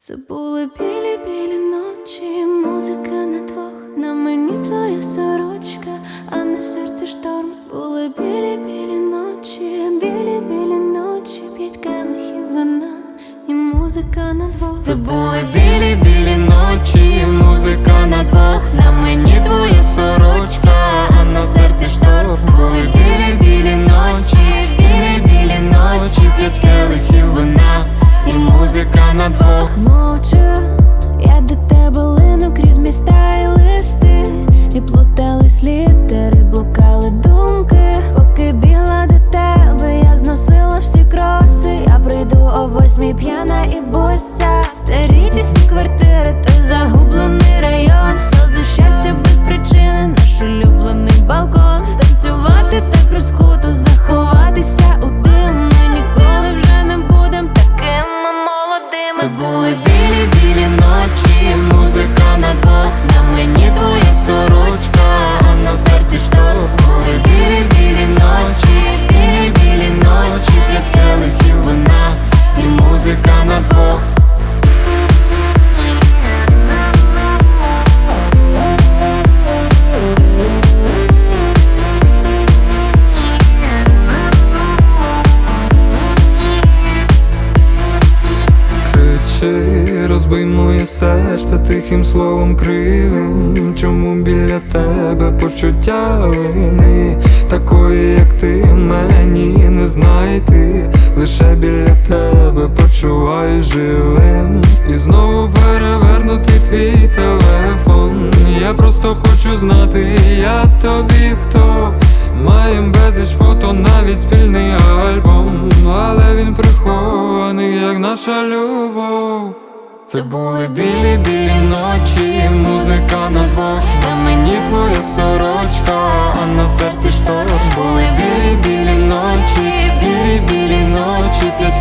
Це були білі-білі ночі, музика на двох, на мені твоя сорочка, а на серці шторм. Були білі-білі ночі, білі-білі ночі, 5 келихів вина і музика на двох. Це були білі-білі ночі, музика на двох, на мені твоя сорочка, а на серці шторм. Були білі-білі ночі, білі-білі ночі, 5 келихів вина і музика на двох. Мовчу, я до тебе лину крізь міста і листи, і плутались літери, блукали думки. Поки бігла до тебе, я зносила всі кроси. Я прийду о 8 п'яна і боса. Старі тісні квартири, той загублений район, сльози щастя без причини, наш улюблений балкон. Танцювати так розкуто, заховатися у дим. Ми ніколи вже не будем такими молодими. Це були білі-білі ночі, музика на двох, на мені твоя сорочка, а на серці шторм. Були білі-білі ночі, білі-білі ночі, 5 келихів вина і музика на двох. Розбий моє серце тихим словом кривим. Чому біля тебе почуття вини? Такої, як ти, мені не знайти. Лише біля тебе почуваю живим. І знову перевернути твій телефон. Я просто хочу знати, я тобі хто. Маєм безліч фото, навіть спільний альбом, але він прихований, як наша любов. Це були білі-білі ночі, музика на двох, на мені твоя сорочка, а на серці шторм. Були білі-білі ночі, білі-білі ночі, 5